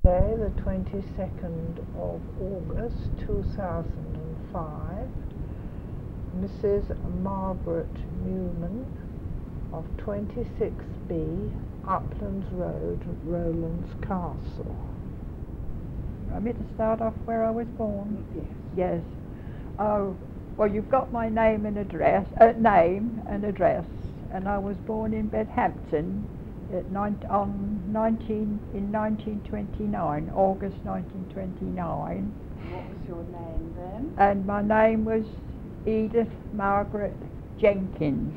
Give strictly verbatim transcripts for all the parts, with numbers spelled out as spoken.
Tuesday, the twenty-second of August two thousand five, Missus Margaret Newman of twenty-six B Uplands Road, Rowlands Castle. Want me to start off where I was born? Yes. Yes. Oh, well, you've got my name and address, uh, name and address, and I was born in Bedhampton at nine, on nineteen in nineteen twenty-nine, August nineteen twenty-nine. What was your name then? And my name was Edith Margaret Jenkins.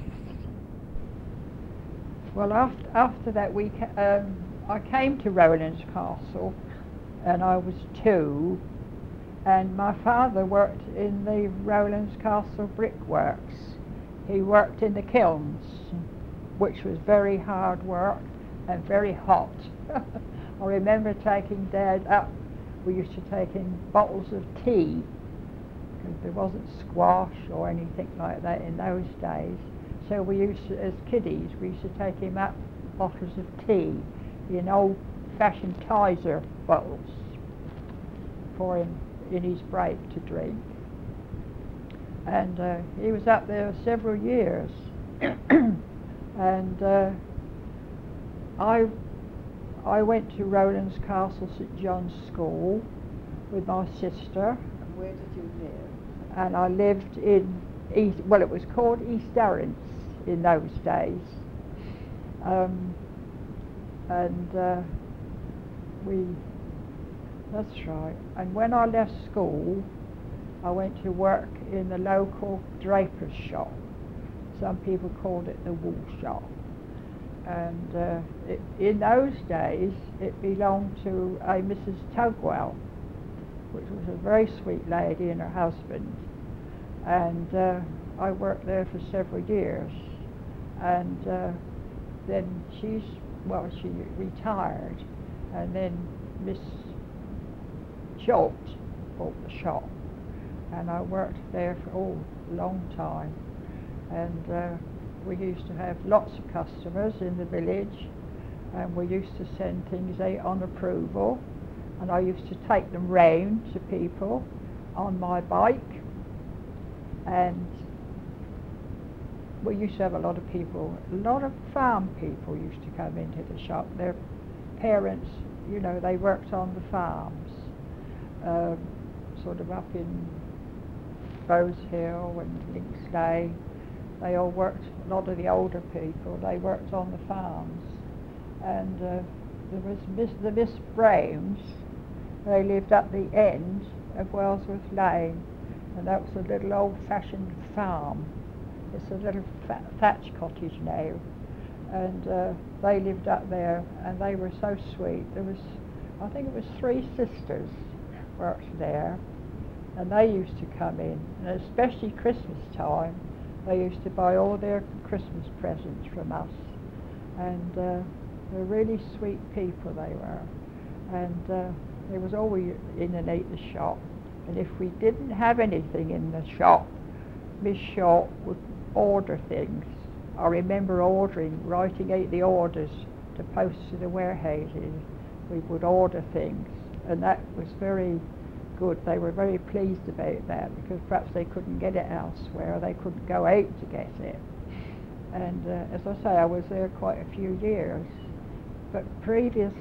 Well, after after that, we ca um, I came to Rowlands Castle, and I was two. And my father worked in the Rowlands Castle brickworks. He worked in the kilns, which was very hard work and very hot. I remember taking Dad up. We used to take in bottles of tea, because there wasn't squash or anything like that in those days. So we used to, as kiddies, we used to take him up bottles of tea in old-fashioned Kaiser bottles for him in his break to drink. And uh, he was up there several years. And uh, I, I went to Rowlands Castle St John's School with my sister. And where did you live? And I lived in East, well, it was called East Durrance in those days. Um, and uh, we, that's right. And when I left school, I went to work in the local draper's shop. Some people called it the wool shop. And uh, it, in those days, it belonged to a Missus Tugwell, which was a very sweet lady and her husband. And uh, I worked there for several years. And uh, then she's, well, she retired. And then Miss Schultz bought the shop. And I worked there for oh, a long time. And uh, we used to have lots of customers in the village, and we used to send things out on approval, and I used to take them round to people on my bike. And we used to have a lot of people, a lot of farm people used to come into the shop. Their parents, you know, they worked on the farms, um, sort of up in Rose Hill and Linksley. They all worked, a lot of the older people, they worked on the farms. And uh, there was Miss, the Miss Browns, they lived at the end of Wellsworth Lane, and that was a little old-fashioned farm. It's a little fat, thatch cottage now. And uh, they lived up there, and they were so sweet. There was, I think it was three sisters worked there, and they used to come in, and especially Christmas time, they used to buy all their Christmas presents from us. And uh, they were really sweet people, they were. And uh, there was always in and out the shop. And if we didn't have anything in the shop, Miss Shaw would order things. I remember ordering, writing out the orders to post to the warehouses. We would order things, and that was very good. They were very pleased about that, because perhaps they couldn't get it elsewhere, or they couldn't go out to get it. And uh, as I say, I was there quite a few years. But previous,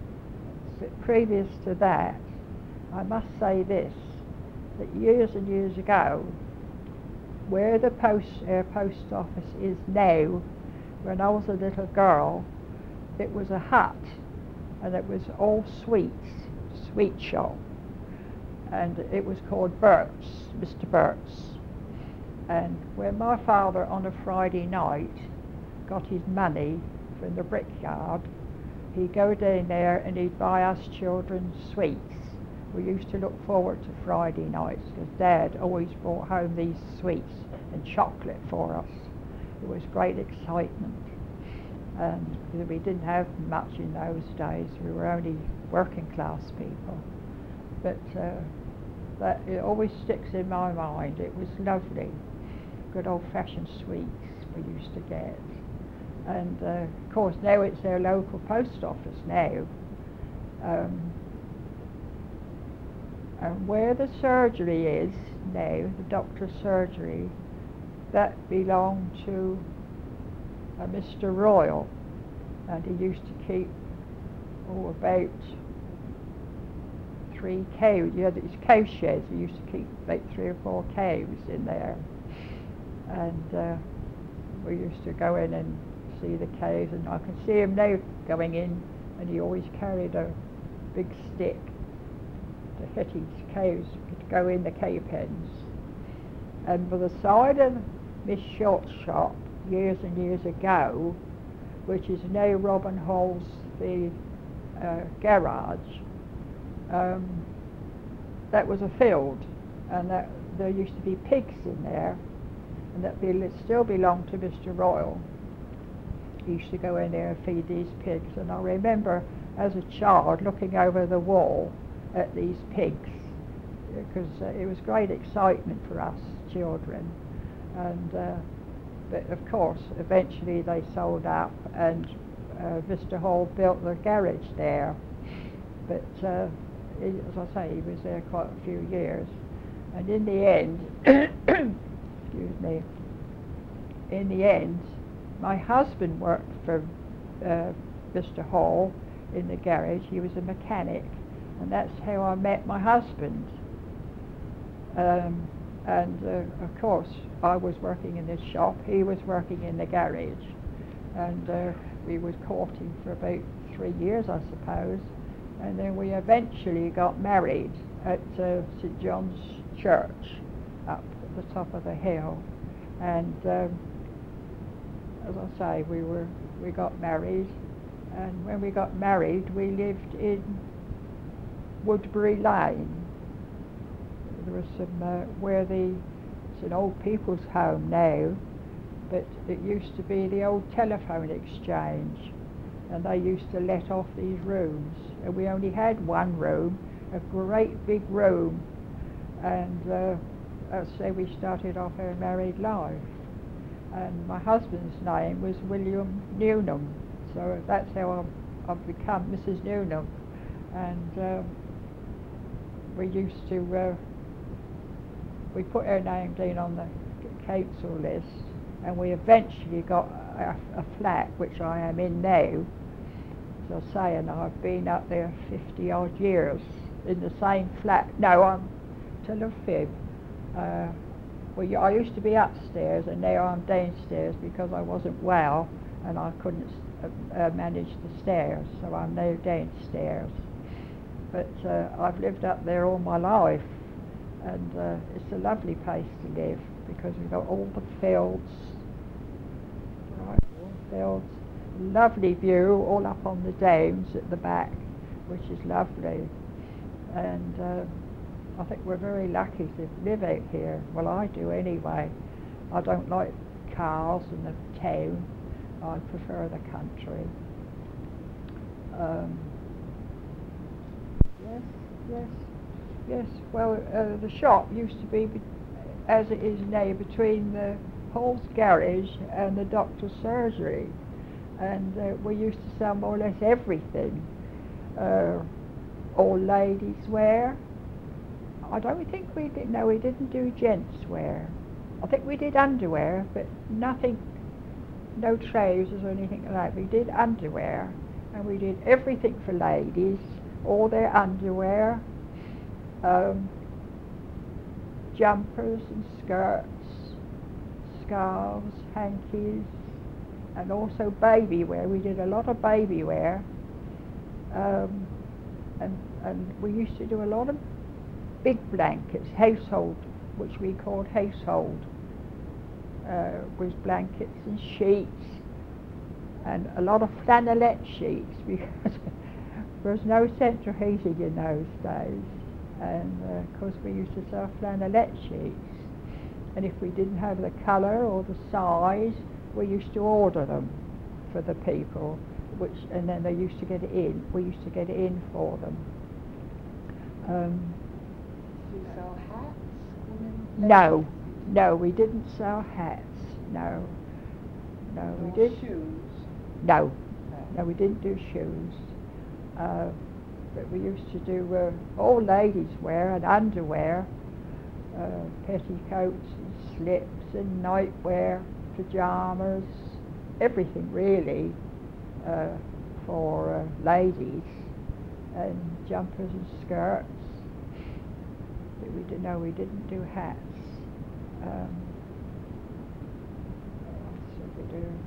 previous to that, I must say this, that years and years ago, where the post, uh, post office is now, when I was a little girl, it was a hut, and it was all sweets, sweet shop. And it was called Burt's, Mister Burt's. And when my father on a Friday night got his money from the brickyard, he'd go down there and he'd buy us children sweets. We used to look forward to Friday nights, because Dad always brought home these sweets and chocolate for us. It was great excitement. And we didn't have much in those days. We were only working class people. But uh, that, it always sticks in my mind. It was lovely. Good old-fashioned sweets we used to get. And uh, of course now it's their local post office now. Um, And where the surgery is now, the doctor's surgery, that belonged to a Mister Royal, and he used to keep, oh, about three cows. Yeah, these cow sheds. He used to keep about three or four cows in there, and uh, we used to go in and see the cows, and I can see him now going in, and he always carried a big stick to hit his cows to go in the cow pens. And by the side of Miss Short's shop, years and years ago, which is now Robin Hall's the uh, garage, um, that was a field, and that there used to be pigs in there, and that be, still belonged to Mister Royal. He used to go in there and feed these pigs, and I remember as a child looking over the wall at these pigs, because uh, it was great excitement for us children. And uh, but of course eventually they sold up, and uh, Mister Hall built the garage there, but uh, he, as I say, he was there quite a few years, and in the end excuse me in the end my husband worked for uh, Mister Hall in the garage. He was a mechanic, and that's how I met my husband. Um, and uh, of course I was working in this shop, he was working in the garage, and uh, we was courting for about three years I suppose, and then we eventually got married at uh, St John's Church up at the top of the hill. And um, as I say, we were we got married, and when we got married we lived in Woodbury Lane. There was some uh, where the it's an old people's home now, but it used to be the old telephone exchange, and they used to let off these rooms, and we only had one room, a great big room, and uh, as I say, we started off our married life, and my husband's name was William Newnham, so that's how I've, I've become Missus Newnham. And um, we used to uh, we put our name down on the council list, and we eventually got a, a flat which I am in now. As I say, and I've been up there fifty odd years in the same flat. No, I'm tell a fib. Uh, well, I used to be upstairs, and now I'm downstairs because I wasn't well and I couldn't uh, uh, manage the stairs, so I'm now downstairs. But uh, I've lived up there all my life, and uh, it's a lovely place to live because we've got all the fields, right, all the fields, lovely view all up on the downs at the back, which is lovely. And uh, I think we're very lucky to live out here. Well, I do anyway. I don't like cars and the town. I prefer the country. Um, yes, yes, yes. Well, uh, the shop used to be, be, as it is now, between the Hall's garage and the doctor's surgery, and uh, we used to sell more or less everything. Uh, all ladies wear. I don't think we did, no, we didn't do gents wear. I think we did underwear, but nothing, no trousers or anything like that. We did underwear, and we did everything for ladies, all their underwear, um, jumpers and skirts, scarves, hankies, and also baby wear. We did a lot of baby wear, um, and, and we used to do a lot of big blankets, household, which we called household, uh, with blankets and sheets, and a lot of flannelette sheets, because there was no central heating in those days, and uh, of course we used to sell flannelette sheets, and if we didn't have the colour or the size, we used to order them for the people, which, and then they used to get it in, we used to get it in for them. Um, Do you sell hats? No, no, we didn't sell hats. No, no, we did. Shoes? No, no, we didn't do shoes. Uh, but we used to do uh, all ladies wear and underwear, uh, petticoats and slips and nightwear, pyjamas, everything really uh, for uh, ladies, and jumpers and skirts. But we didn't know we didn't do hats. Um, what else did we do?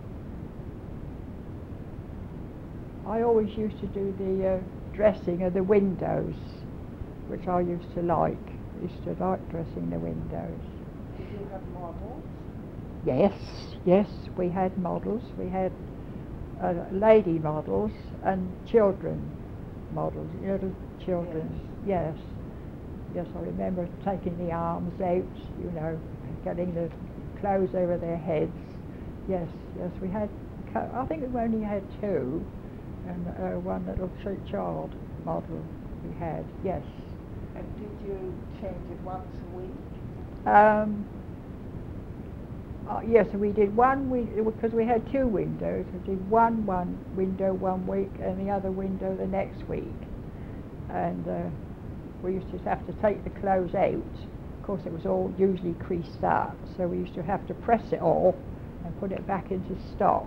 I always used to do the uh, dressing of the windows, which I used to like. I used to like dressing the windows. Did you have models? Yes, yes, we had models. We had uh, lady models and children models, little children. Yes. yes, yes. I remember taking the arms out, you know, getting the clothes over their heads. Yes, yes, we had. I think we only had two. And uh, one little street child model we had, yes. And did you change it once a week? Um, uh, yes, we did one week, because we had two windows. We did one one window one week and the other window the next week. And uh, we used to have to take the clothes out. Of course, it was all usually creased up, so we used to have to press it all and put it back into stock.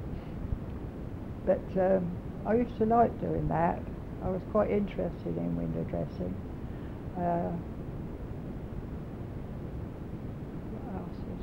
But um, I used to like doing that. I was quite interested in window dressing. Uh, what else was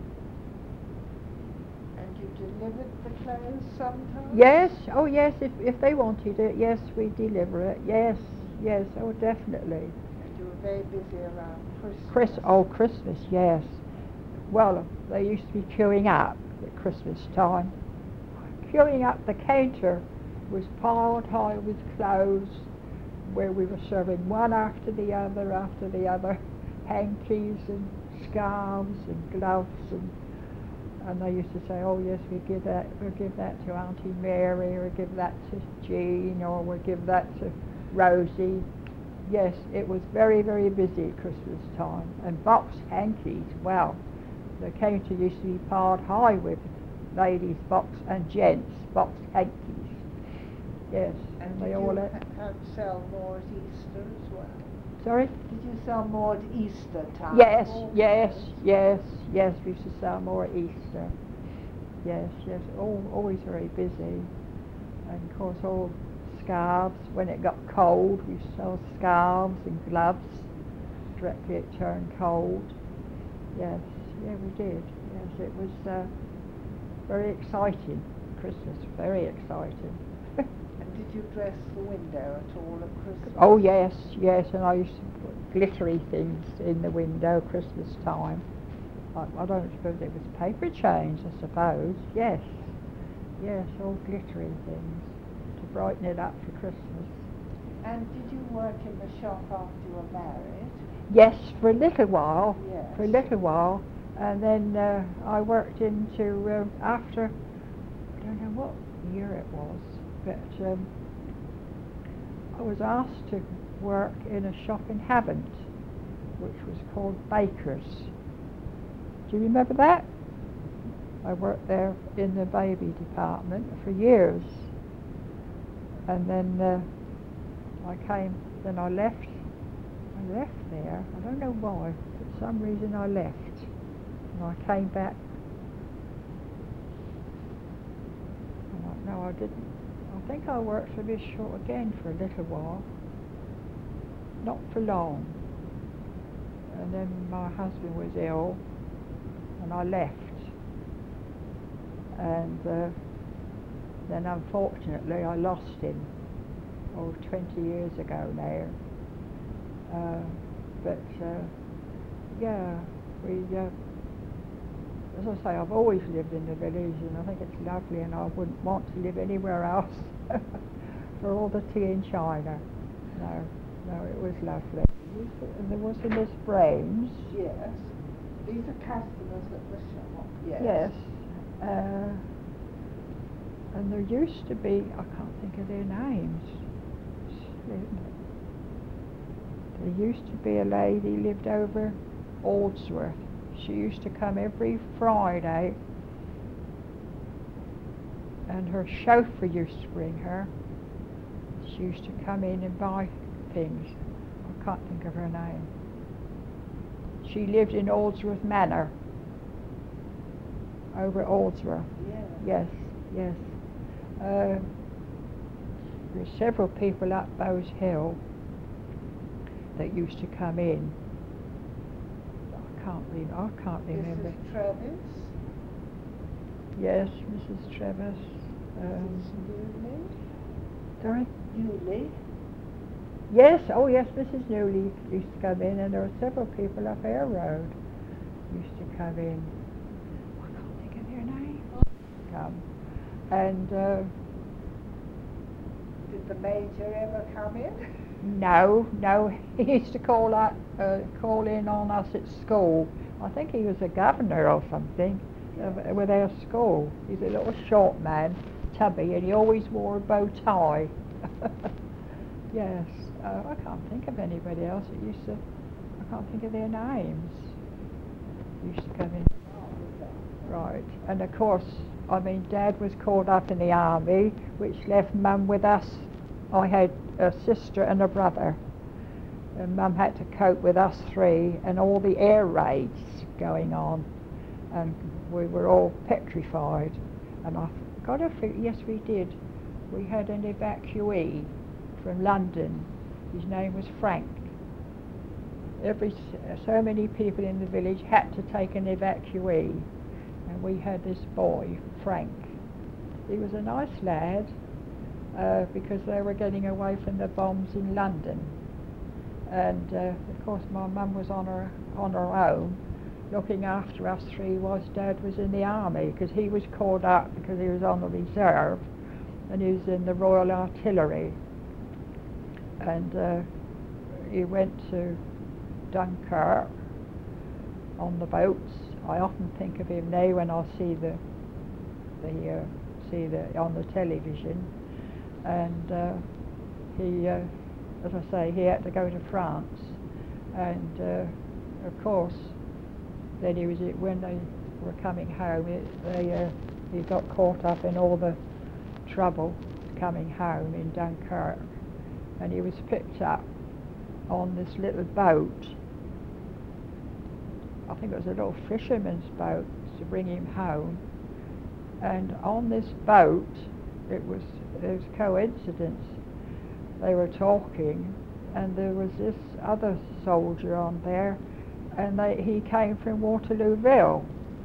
there? And you delivered the clothes sometimes? Yes, oh yes, if, if they wanted it, yes, we deliver it. Yes, yes, oh definitely. And you were very busy around Christmas? Chris, oh, Christmas, yes. Well, they used to be queuing up at Christmas time. Queuing up, the counter was piled high with clothes, where we were serving one after the other after the other, hankies and scarves and gloves, and and they used to say, oh yes, we give that, we'll give that to Auntie Mary, or give that to Jean, or we'll give that to Rosie. Yes, it was very, very busy at Christmas time. And box hankies, well, the counter used to be piled high with ladies' box and gents' box hankies. Yes, and they did all you had. ha- have sell more at Easter as well? Sorry? Did you sell more at Easter time? Yes, also? yes, yes, yes. We used to sell more at Easter. Yes, yes. All, always very busy, and of course all scarves. When it got cold, we used to sell scarves and gloves. Directly it turned cold. Yes, yeah, we did. Yes, it was uh, very exciting. Christmas, very exciting. And did you dress the window at all at Christmas? Oh yes, yes, and I used to put glittery things in the window Christmas time. I, I don't suppose it was paper chains, I suppose. Yes, yes, all glittery things to brighten it up for Christmas. And did you work in the shop after you were married? Yes, for a little while, Yes. for a little while, and then uh, I worked into, uh, after, I don't know what year it was, but um, I was asked to work in a shop in Havant, which was called Baker's. Do you remember that? I worked there in the baby department for years, and then uh, I came, then I left, I left there, I don't know why, for some reason I left, and I came back, and I, no I didn't, I think I worked for this shop again for a little while, not for long, and then my husband was ill, and I left, and uh, then unfortunately I lost him, oh, twenty years ago now. Uh, but uh, yeah, we, uh, as I say, I've always lived in the village, and I think it's lovely, and I wouldn't want to live anywhere else for all the tea in China. No, no, it was lovely. And there was a Miss Brains. Yes. These are customers at the shop. Yes. Yes. Uh, and there used to be, I can't think of their names. There used to be a lady lived over Aldsworth. She used to come every Friday, and her chauffeur used to bring her. She used to come in and buy things. I can't think of her name. She lived in Aldsworth Manor, over at Aldsworth. Yeah. Yes, yes. Uh, there's several people up Bowes Hill that used to come in. I can't re- I can't remember. Missus Travis. Yes, Missus Travis. Um, Missus Newley. sorry? Newley. Yes, oh yes, Missus Newley used to come in, and there were several people up Air Road used to come in. I can't think of their name. Come. And uh, Did the Major ever come in? no, no, he used to call out, uh, call in on us at school. I think he was a governor or something of, with our school. He's a little short man, tubby, and he always wore a bow tie. Yes, uh, I can't think of anybody else that used to, I can't think of their names. Used to come in. Right, and of course, I mean, Dad was called up in the army, which left Mum with us. I had a sister and a brother, and Mum had to cope with us three and all the air raids going on, and we were all petrified. And I got a fig- yes, we did. We had an evacuee from London. His name was Frank. Every s- so many people in the village had to take an evacuee, and we had this boy, Frank. He was a nice lad, uh, because they were getting away from the bombs in London. And uh, of course my mum was on her, on her own, looking after us three whilst Dad was in the army, because he was called up because he was on the reserve, and he was in the Royal Artillery. And uh, he went to Dunkirk on the boats. I often think of him now when I see the, the uh, see the on the television. And uh, he, uh, as I say, he had to go to France, and uh, of course, then he was when they were coming home. It, they uh, he got caught up in all the trouble coming home in Dunkirk, and he was picked up on this little boat. I think it was a little fisherman's boat to bring him home. And on this boat, it was it was coincidence. They were talking, and there was this other soldier on there, and they, he came from Waterlooville.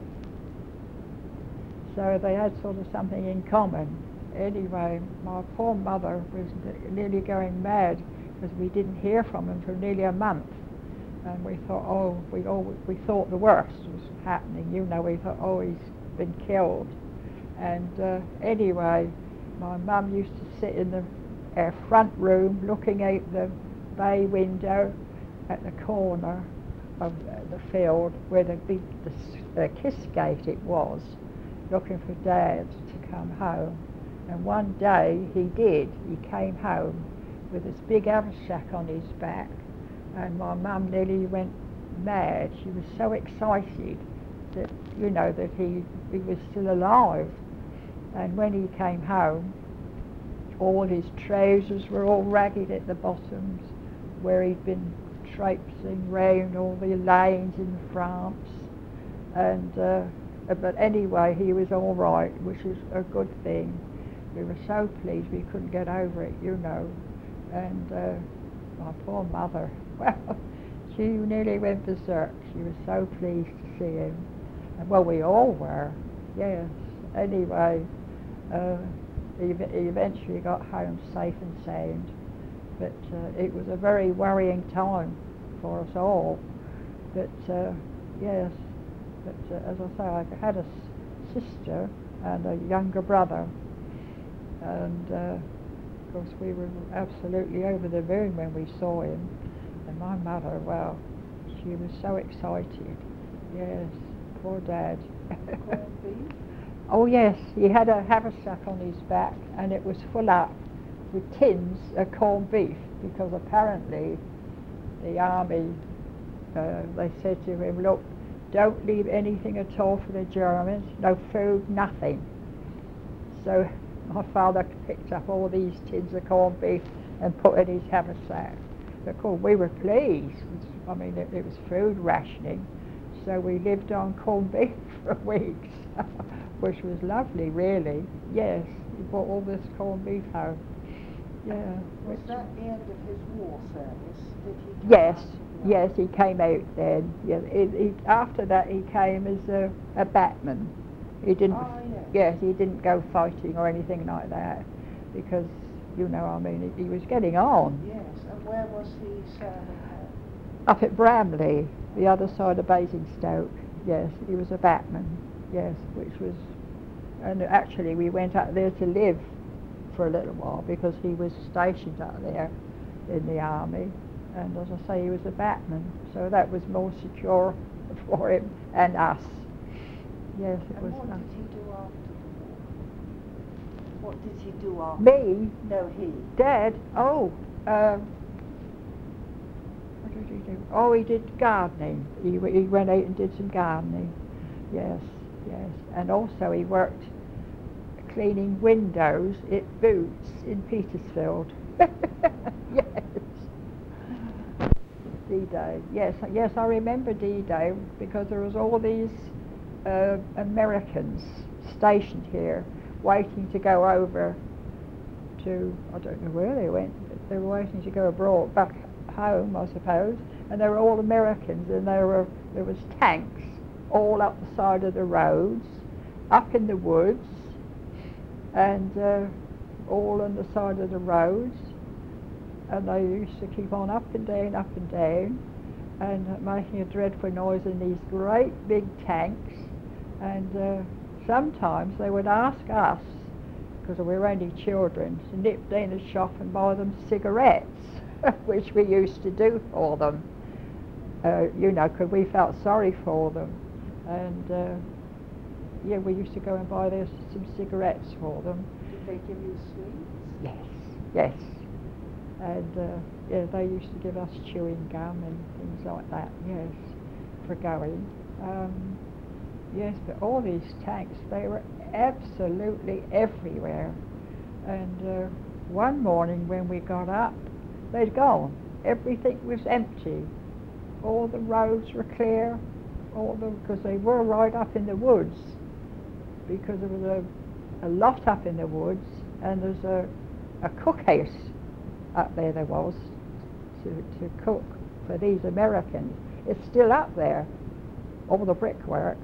So they had sort of something in common. Anyway, my poor mother was nearly going mad because we didn't hear from him for nearly a month. And we thought, oh, we all, we thought the worst was happening. You know, we thought, oh, he's been killed. And uh, anyway, my mum used to sit in the uh, front room looking out the bay window at the corner of uh, the field where the big the, uh, kiss gate it was, looking for Dad to come home. And one day he did. He came home with this big haversack on his back, and my mum nearly went mad. She was so excited that, you know, that he, he was still alive. And when he came home, all his trousers were all ragged at the bottoms, where he'd been traipsing round all the lanes in France. And uh, but anyway, he was all right, which is a good thing. We were so pleased we couldn't get over it, you know. And uh, my poor mother, well, she nearly went berserk. She was so pleased to see him. And, well, we all were, yes. Anyway, uh, he, he eventually got home safe and sound. But uh, it was a very worrying time for us all. But uh, yes, but uh, as I say, I had a s- sister and a younger brother. And uh, of course we were absolutely over the moon when we saw him. And my mother, well, she was so excited. Yes, poor Dad. Corned beef. Oh yes, he had a haversack on his back, and it was full up with tins of corned beef, because apparently the army, uh, they said to him, look, don't leave anything at all for the Germans, no food, nothing. So my father picked up all these tins of corned beef and put in his haversack. Of course, we were pleased. I mean, it, it was food rationing, so we lived on corned beef for weeks, which was lovely, really. Yes, he brought all this corned beef home. Yeah. Was which- that the end of his war service? Did he come Yes, out of war? yes, he came out then. Yeah, it, he, after that, he came as a, a batman. He didn't. Oh, yes. Yes, he didn't go fighting or anything like that, because you know, I mean, he, he was getting on. Yes, and where was he serving at? Up at Bramley, the other side of Basingstoke. Yes, he was a batman. Yes, which was, and actually we went up there to live for a little while because he was stationed up there in the army, and as I say, he was a batman, so that was more secure for him and us. Yes, it And was. what nice. did he do after the war? What did he do after? Me, No, he. Dad. Oh, um, what did he do? Oh, he did gardening. He w- he went out and did some gardening. Yes, yes, and also he worked cleaning windows at Boots in Petersfield. Yes. D-Day. Yes, yes, I remember D-Day because there was all these uh, Americans stationed here, waiting to go over to, I don't know where they went, but they were waiting to go abroad, back home, I suppose, and they were all Americans, and there were there was tanks all up the side of the roads, up in the woods, and uh, all on the side of the roads, and they used to keep on up and down, up and down, and uh, making a dreadful noise in these great big tanks, and uh, sometimes they would ask us, because we were only children, to nip down the shop and buy them cigarettes, which we used to do for them, uh, you know, because we felt sorry for them, and uh, yeah, we used to go and buy their, some cigarettes for them. Did they give you sweets? Yes, yes. And uh, yeah, they used to give us chewing gum and things like that, yes, for going. Um, yes, but all these tanks, they were absolutely everywhere. And uh, one morning when we got up, they'd gone. Everything was empty. All the roads were clear, all the, because they were right up in the woods, because there was a, a lot up in the woods, and there's a, a cookhouse up there there was to, to cook for these Americans. It's still up there, all the brickwork.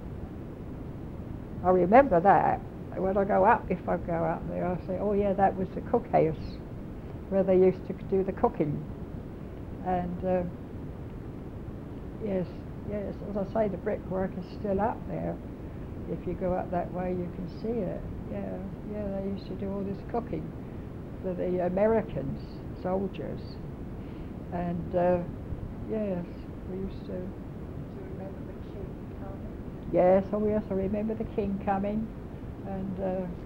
I remember that. When I go up, if I go up there, I say, oh yeah, that was the cookhouse where they used to do the cooking. And uh, yes, yes, as I say, the brickwork is still up there. If you go up that way, you can see it. Yeah, yeah, they used to do all this cooking for the Americans, soldiers. And uh, yes, we used to. Do you remember the king coming? Yes, oh yes, I remember the king coming, and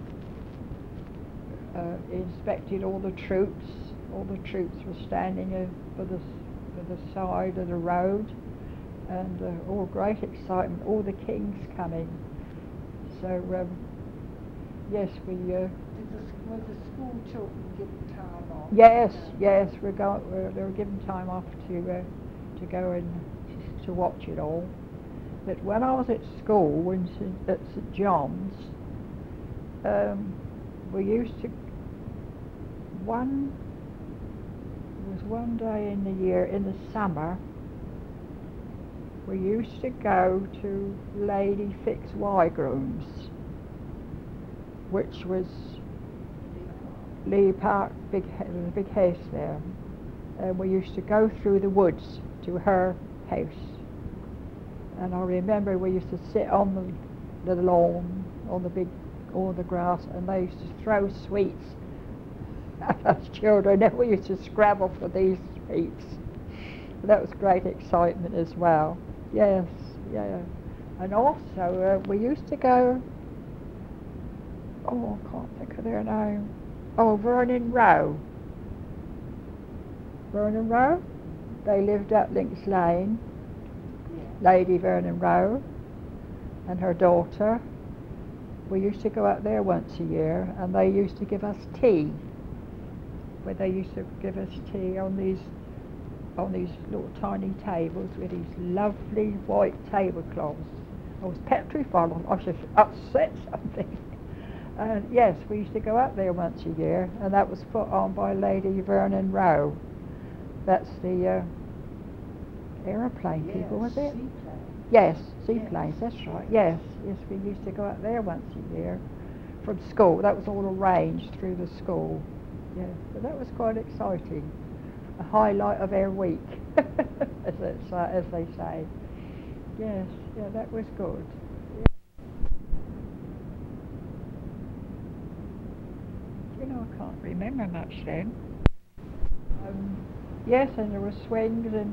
uh, uh, he inspected all the troops. All the troops were standing uh, for the for the side of the road, and uh, all great excitement. All the king's coming. So um, yes, we. Uh, Did the, were the school children given time off? yes, Uh, yes, we got. Uh, they were given time off to uh, to go and to watch it all. But when I was at school in St at St John's, um, we used to, one, there was one day in the year, in the summer, we used to go to Lady Fitzwygroom's, which was Lee Park, big, there was a big house there, and we used to go through the woods to her house. And I remember we used to sit on the, the lawn, on the big, on the grass, and they used to throw sweets at us children, and we used to scrabble for these sweets. That was great excitement as well. Yes, yeah. And also, uh, we used to go, oh, I can't think of their name. Oh, Vernon Rowe. Vernon Rowe? They lived up Links Lane. Lady Vernon Rowe and her daughter. We used to go out there once a year, and they used to give us tea. where they used to give us tea on these on these little tiny tables with these lovely white tablecloths. I was petrified. I should upset something. And yes, we used to go up there once a year, and that was put on by Lady Vernon Rowe. That's the uh, aeroplane Yes, people, was it? seaplane. Yes, Yes. seaplanes, that's right. Yes, yes, we used to go up there once a year from school. That was all arranged through the school. Yes, but that was quite exciting. A highlight of our week, as, it's, uh, as they say. Yes, yeah, that was good. You know, I can't remember much then. Um, yes, and there were swings and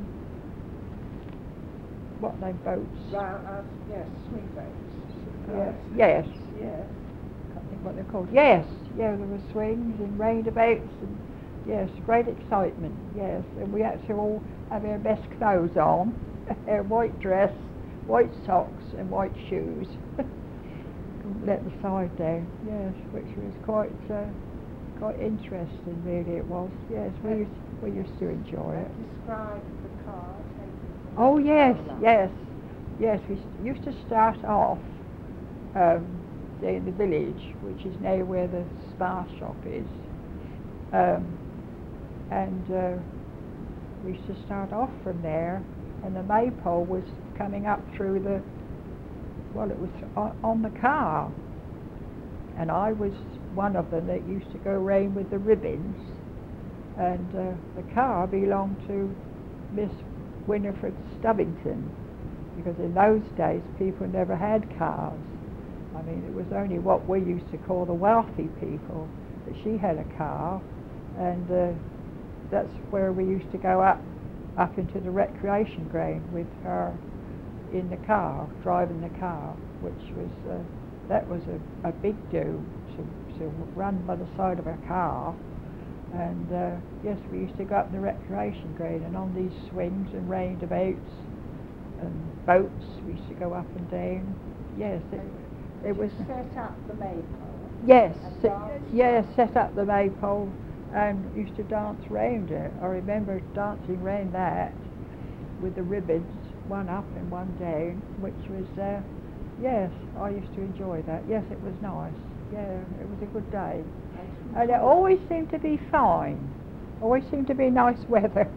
what they boats. Round, uh, yes, swing boats. Uh, Yes. yes. Yes. Can't think what they're called. Yes, yeah, there were swings and roundabouts and yes, great excitement. Yes, and we had to all have our best clothes on, our white dress, white socks, and white shoes. Let the side down. Yes, which was quite uh, quite interesting. Really, it was. Yes, we used we used to enjoy it. Describe the car taken from Oh the yes, Corolla. yes, yes. We s- used to start off um, in the village, which is now where the spa shop is, um, and uh, we used to start off from there. And the maypole was coming up through the, well, it was on, on the car, and I was one of them that used to go round with the ribbons, and uh, the car belonged to Miss Winifred Stubbington, because in those days people never had cars. I mean, it was only what we used to call the wealthy people that she had a car, and uh, that's where we used to go up up into the recreation ground with her in the car, driving the car, which was uh, that was a, a big do to, to run by the side of her car. And uh, yes, we used to go up the recreation ground and on these swings and roundabouts and boats. We used to go up and down. Yes, it, Did it was. you set up the maypole? Yes, and se- dance? yes, set up the maypole and used to dance round it. I remember dancing round that with the ribbons, one up and one down, which was, uh, yes, I used to enjoy that. Yes, it was nice. Yeah, it was a good day. And it always seemed to be fine. Always seemed to be nice weather.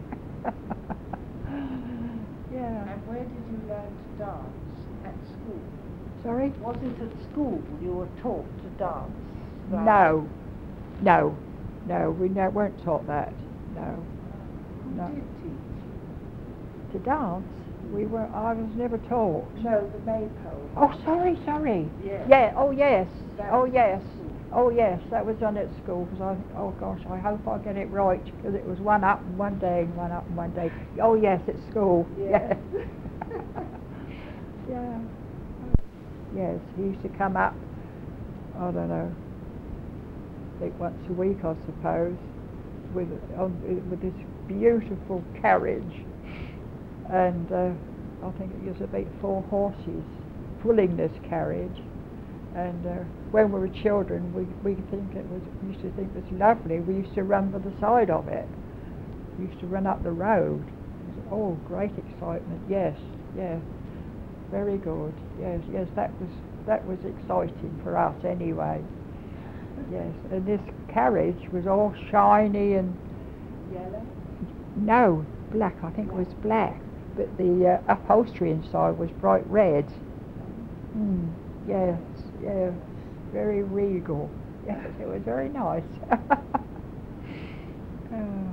Yeah. And where did you learn to dance? At school? Sorry? Was it at school you were taught to dance? Like- No, no, no. We no, weren't taught that. No. Who No. did teach? To dance, we were. I was never taught. No, the maypole. Oh, sorry, sorry. Yes. Yeah. Oh, yes. That Oh, was at yes. school. Oh, yes. That was done at school. Because I. Oh gosh, I hope I get it right. Because it was one up and one down, one up and one down. Oh, yes, at school. Yes. Yes. Yeah. Yes, he used to come up. I don't know. I think once a week, I suppose, with on, with this beautiful carriage, and uh, I think it was about four horses pulling this carriage. And uh, when we were children, we we think it was we used to think it was lovely. We used to run by the side of it. We used to run up the road. It was, oh, great excitement! Yes, yes, very good. Yes, yes, that was that was exciting for us anyway. Yes, and this carriage was all shiny and Yellow? no, black. I think it was black, but the uh, upholstery inside was bright red. Mm, yes, yeah, very regal. Yes, it was very nice. Oh.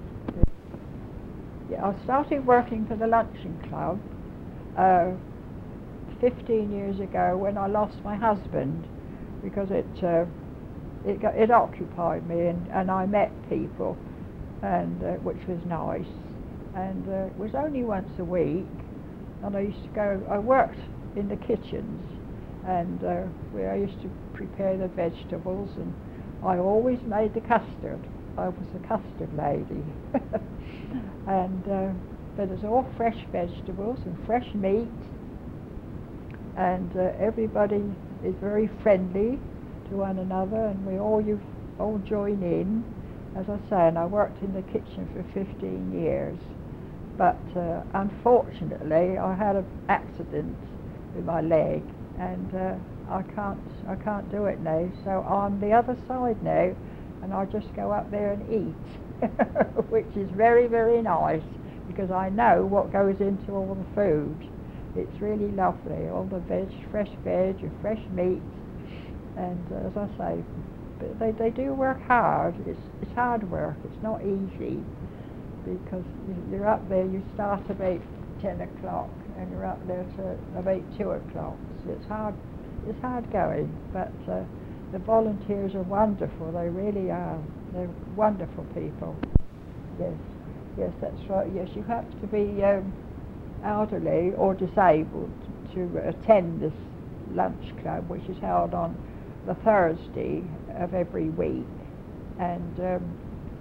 Yeah, I started working for the Luncheon Club uh, fifteen years ago when I lost my husband, because it uh, it, got, it occupied me, and, and I met people, and uh, which was nice. And uh, it was only once a week, and I used to go. I worked in the kitchens, and uh, where I used to prepare the vegetables, and I always made the custard. I was a custard lady, and uh, but it's all fresh vegetables and fresh meat, and uh, everybody is very friendly to one another, and we all you all join in, as I say, and I worked in the kitchen for fifteen years, but uh, unfortunately I had an accident with my leg, and uh, I can't I can't do it now, so I'm the other side now, and I just go up there and eat, which is very, very nice, because I know what goes into all the food. It's really lovely, all the veg, fresh veg and fresh meat, and uh, as I say, but they, they do work hard. It's, it's hard work, it's not easy, because you're up there, you start about ten o'clock, and you're up there to about two o'clock, so it's hard, it's hard going, but uh, the volunteers are wonderful, they really are, they're wonderful people. Yes, yes, that's right, yes, you have to be um, elderly or disabled to attend this lunch club, which is held on the Thursday of every week, and um,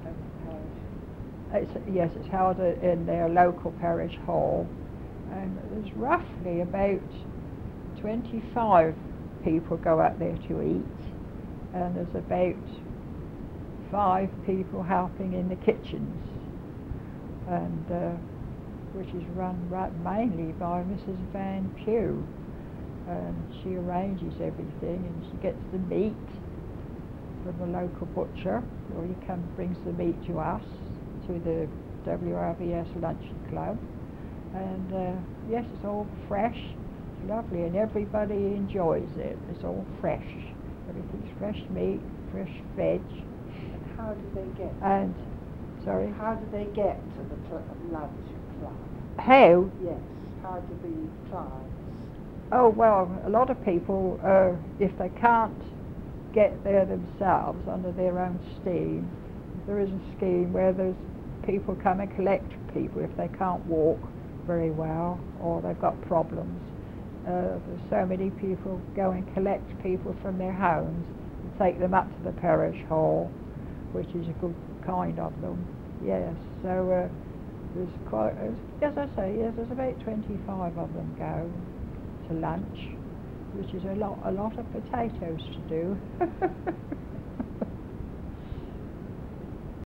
it's, yes, it's held in their local parish hall, and there's roughly about twenty-five people go up there to eat, and there's about five people helping in the kitchens, and uh, which is run right mainly by Missus Van Pugh, and she arranges everything, and she gets the meat from the local butcher, or he comes brings the meat to us, to the W R V S Luncheon Club, and uh, yes, it's all fresh, it's lovely, and everybody enjoys it. It's all fresh, everything's fresh meat, fresh veg. And how do they get? And sorry. How do they get to the cl- lunch club? How? Yes. How do the clients? Oh well, a lot of people, uh, if they can't get there themselves under their own steam, there is a scheme where there's people come and collect people if they can't walk very well or they've got problems. Uh, there's so many people go and collect people from their homes and take them up to the parish hall, which is a good kind of them. Yes, so uh, there's quite, as I say, yes, there's about twenty-five of them go to lunch, which is a lot, a lot of potatoes to do.